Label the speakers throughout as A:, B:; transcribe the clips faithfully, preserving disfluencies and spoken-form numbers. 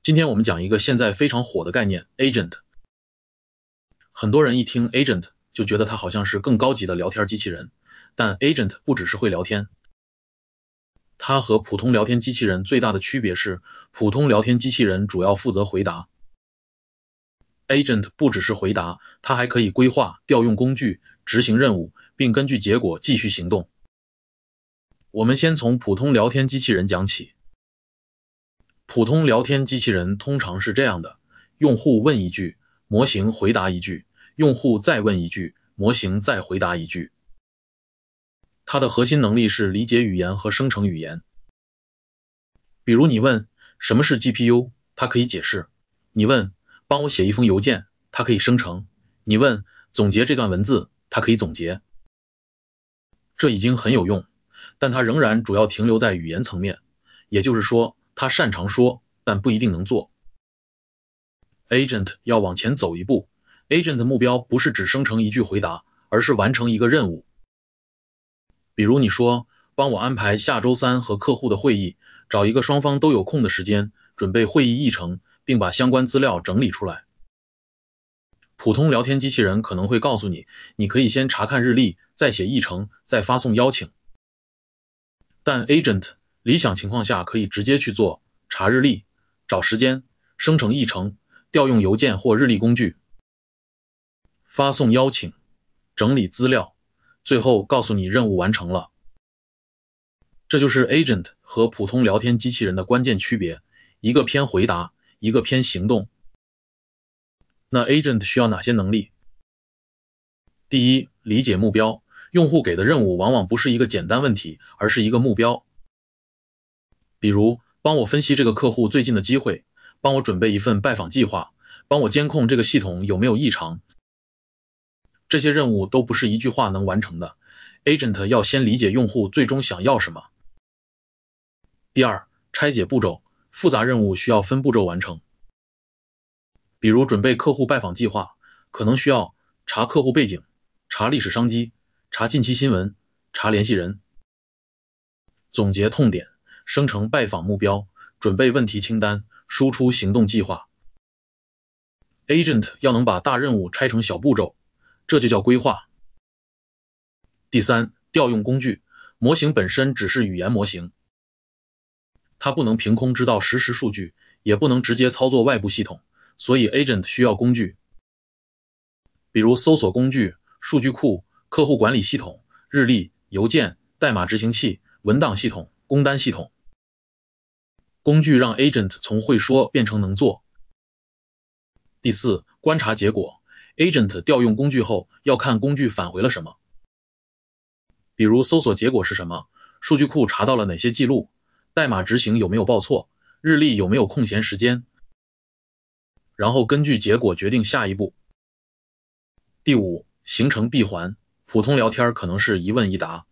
A: 今天我们讲一个现在非常火的概念 agent。 很多人一听 agent 就觉得它好像是更高级的聊天机器人，但 agent 不只是会聊天，它和普通聊天机器人最大的区别是，普通聊天机器人主要负责回答， agent 不只是回答，它还可以规划、调用工具、执行任务，并根据结果继续行动。我们先从普通聊天机器人讲起。普通聊天机器人通常是这样的，用户问一句，模型回答一句，用户再问一句，模型再回答一句。它的核心能力是理解语言和生成语言。比如你问什么是 G P U， 它可以解释；你问帮我写一封邮件，它可以生成；你问总结这段文字，它可以总结。这已经很有用，但它仍然主要停留在语言层面，也就是说它擅长说，但不一定能做。agent 要往前走一步， agent 的目标不是只生成一句回答，而是完成一个任务。比如你说帮我安排下周三和客户的会议，找一个双方都有空的时间，准备会议议程，并把相关资料整理出来。普通聊天机器人可能会告诉你，你可以先查看日历，再写议程，再发送邀请。但 agent 理想情况下可以直接去做查日历、找时间、生成议程、调用邮件或日历工具、发送邀请、整理资料，最后告诉你任务完成了。这就是 agent 和普通聊天机器人的关键区别，一个偏回答，一个偏行动。那 agent 需要哪些能力？第一，理解目标。用户给的任务往往不是一个简单问题，而是一个目标。比如帮我分析这个客户最近的机会，帮我准备一份拜访计划，帮我监控这个系统有没有异常。这些任务都不是一句话能完成的， agent 要先理解用户最终想要什么。第二，拆解步骤。复杂任务需要分步骤完成。比如准备客户拜访计划，可能需要查客户背景，查历史商机，查近期新闻，查联系人。总结痛点，生成拜访目标，准备问题清单，输出行动计划。agent 要能把大任务拆成小步骤，这就叫规划。第三，调用工具。模型本身只是语言模型，它不能凭空知道实时数据，也不能直接操作外部系统，所以 agent 需要工具。比如搜索工具、数据库、客户管理系统、日历、邮件、代码执行器、文档系统、工单系统。工具让 agent 从会说变成能做。第四，观察结果。agent 调用工具后，要看工具返回了什么。比如搜索结果是什么，数据库查到了哪些记录，代码执行有没有报错，日历有没有空闲时间，然后根据结果决定下一步。第五，形成闭环。普通聊天可能是一问一答，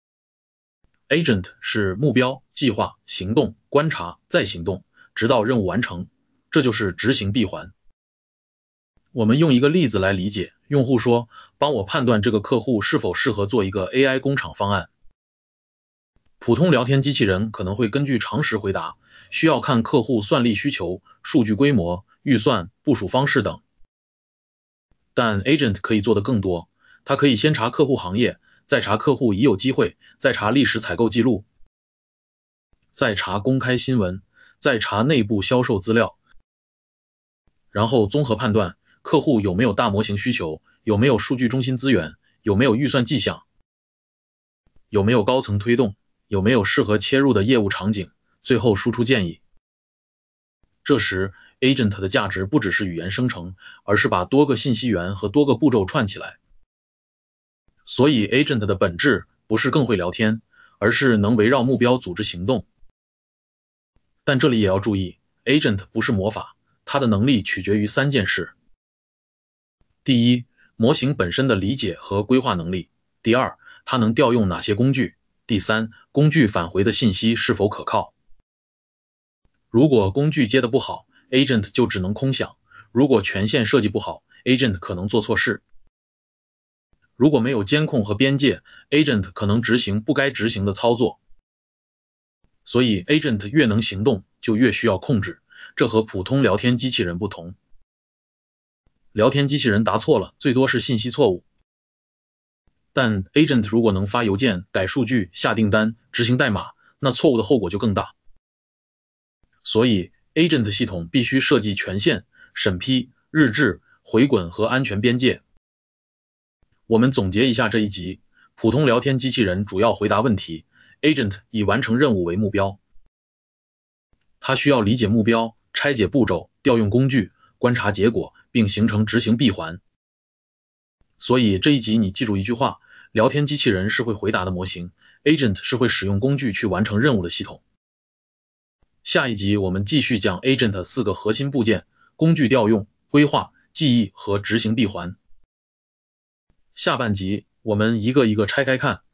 A: agent 是目标、计划、行动、观察，再行动，直到任务完成，这就是执行闭环。我们用一个例子来理解，用户说帮我判断这个客户是否适合做一个 A I 工厂方案。普通聊天机器人可能会根据常识回答，需要看客户算力需求、数据规模、预算、部署方式等。但 agent 可以做得更多，它可以先查客户行业，再查客户已有机会，再查历史采购记录，再查公开新闻，再查内部销售资料，然后综合判断客户有没有大模型需求，有没有数据中心资源，有没有预算迹象，有没有高层推动，有没有适合切入的业务场景，最后输出建议。这时 agent 的价值不只是语言生成，而是把多个信息源和多个步骤串起来。所以 agent 的本质不是更会聊天，而是能围绕目标组织行动。但这里也要注意， agent 不是魔法，它的能力取决于三件事。第一，模型本身的理解和规划能力。第二，它能调用哪些工具。第三，工具返回的信息是否可靠。如果工具接得不好， agent 就只能空想；如果权限设计不好， agent 可能做错事。如果没有监控和边界， agent 可能执行不该执行的操作。所以 agent 越能行动，就越需要控制， 这和普通聊天机器人不同。聊天机器人答错了，最多是信息错误。但 Agent 如果能发邮件、改数据、下订单、执行代码，那错误的后果就更大。所以 Agent 系统必须设计权限、审批、日志、回滚和安全边界。我们总结一下这一集，普通聊天机器人主要回答问题， Agent 以完成任务为目标。它需要理解目标、拆解步骤、调用工具、观察结果，并形成执行闭环。所以这一集你记住一句话，聊天机器人是会回答的模型， Agent 是会使用工具去完成任务的系统。下一集我们继续讲 Agent 四个核心部件：工具调用、规划、记忆和执行闭环。下半集我们一个一个拆开看，